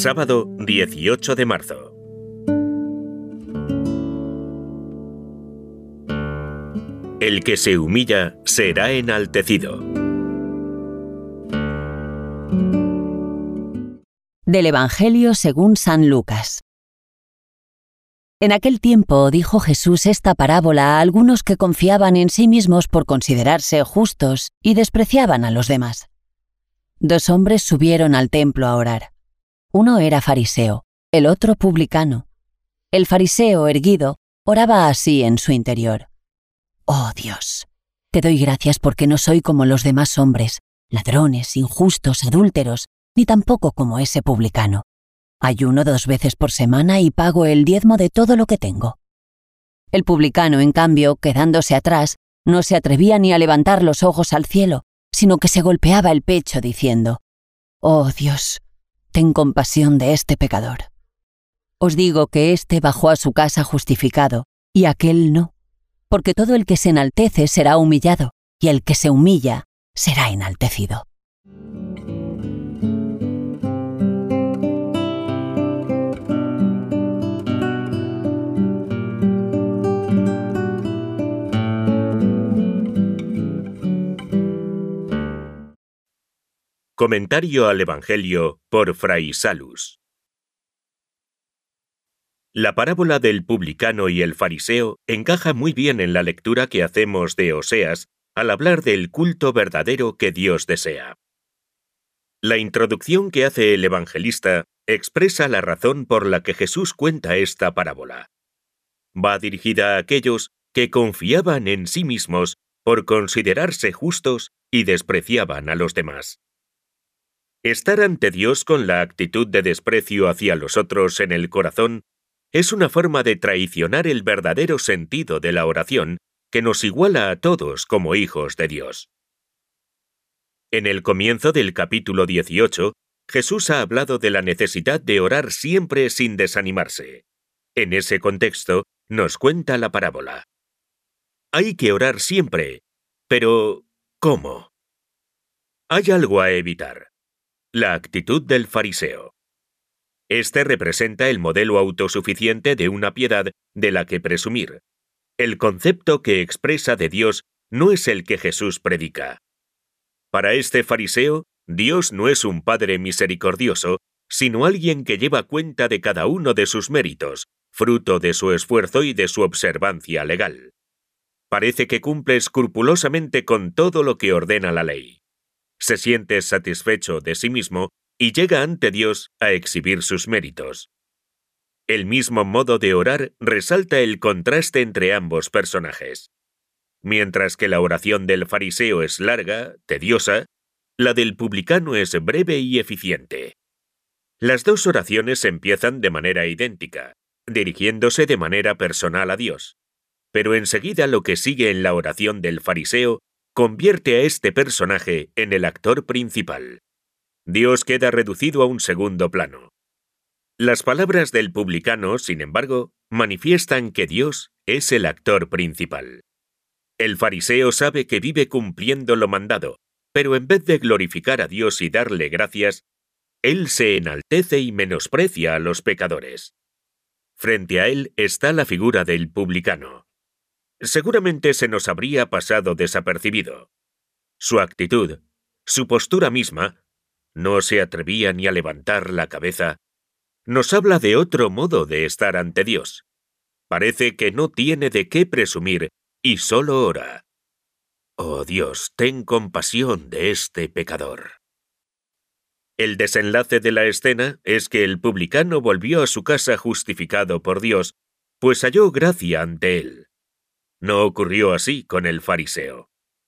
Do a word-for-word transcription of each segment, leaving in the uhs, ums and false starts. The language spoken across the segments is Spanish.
Sábado dieciocho de marzo. El que se humilla será enaltecido. Del Evangelio según San Lucas. En aquel tiempo dijo Jesús esta parábola a algunos que confiaban en sí mismos por considerarse justos y despreciaban a los demás. Dos hombres subieron al templo a orar. Uno era fariseo, el otro publicano. El fariseo, erguido, oraba así en su interior: «Oh Dios, te doy gracias porque no soy como los demás hombres, ladrones, injustos, adúlteros, ni tampoco como ese publicano. Ayuno dos veces por semana y pago el diezmo de todo lo que tengo». El publicano, en cambio, quedándose atrás, no se atrevía ni a levantar los ojos al cielo, sino que se golpeaba el pecho diciendo: «Oh Dios, ten compasión de este pecador». Os digo que éste bajó a su casa justificado, y aquel no, porque todo el que se enaltece será humillado, y el que se humilla será enaltecido. Comentario al Evangelio por Fray Salus. La parábola del publicano y el fariseo encaja muy bien en la lectura que hacemos de Oseas al hablar del culto verdadero que Dios desea. La introducción que hace el evangelista expresa la razón por la que Jesús cuenta esta parábola. Va dirigida a aquellos que confiaban en sí mismos por considerarse justos y despreciaban a los demás. Estar ante Dios con la actitud de desprecio hacia los otros en el corazón es una forma de traicionar el verdadero sentido de la oración que nos iguala a todos como hijos de Dios. En el comienzo del capítulo dieciocho, Jesús ha hablado de la necesidad de orar siempre sin desanimarse. En ese contexto, nos cuenta la parábola. Hay que orar siempre, pero ¿cómo? Hay algo a evitar: la actitud del fariseo. Este representa el modelo autosuficiente de una piedad de la que presumir. El concepto que expresa de Dios no es el que Jesús predica. Para este fariseo, Dios no es un Padre misericordioso, sino alguien que lleva cuenta de cada uno de sus méritos, fruto de su esfuerzo y de su observancia legal. Parece que cumple escrupulosamente con todo lo que ordena la ley. Se siente satisfecho de sí mismo y llega ante Dios a exhibir sus méritos. El mismo modo de orar resalta el contraste entre ambos personajes. Mientras que la oración del fariseo es larga, tediosa, la del publicano es breve y eficiente. Las dos oraciones empiezan de manera idéntica, dirigiéndose de manera personal a Dios. Pero enseguida lo que sigue en la oración del fariseo convierte a este personaje en el actor principal. Dios queda reducido a un segundo plano. Las palabras del publicano, sin embargo, manifiestan que Dios es el actor principal. El fariseo sabe que vive cumpliendo lo mandado, pero en vez de glorificar a Dios y darle gracias, él se enaltece y menosprecia a los pecadores. Frente a él está la figura del publicano. Seguramente se nos habría pasado desapercibido. Su actitud, su postura misma, no se atrevía ni a levantar la cabeza, nos habla de otro modo de estar ante Dios. Parece que no tiene de qué presumir y solo ora: «Oh Dios, ten compasión de este pecador». El desenlace de la escena es que el publicano volvió a su casa justificado por Dios, pues halló gracia ante él. No ocurrió así con el fariseo.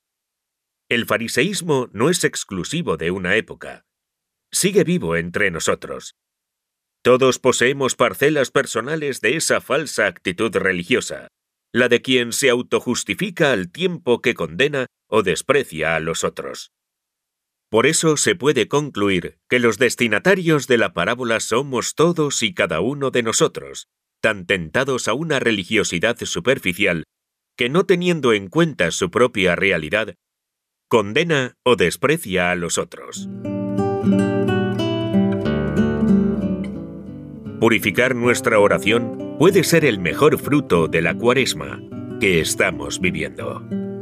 El fariseísmo no es exclusivo de una época. Sigue vivo entre nosotros. Todos poseemos parcelas personales de esa falsa actitud religiosa, la de quien se autojustifica al tiempo que condena o desprecia a los otros. Por eso se puede concluir que los destinatarios de la parábola somos todos y cada uno de nosotros, tan tentados a una religiosidad superficial que, no teniendo en cuenta su propia realidad, condena o desprecia a los otros. Purificar nuestra oración puede ser el mejor fruto de la Cuaresma que estamos viviendo.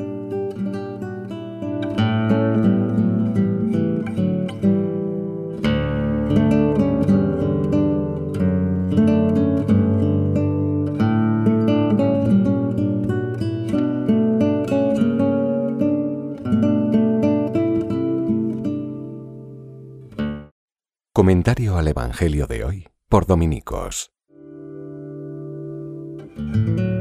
Comentario al Evangelio de hoy por Dominicos.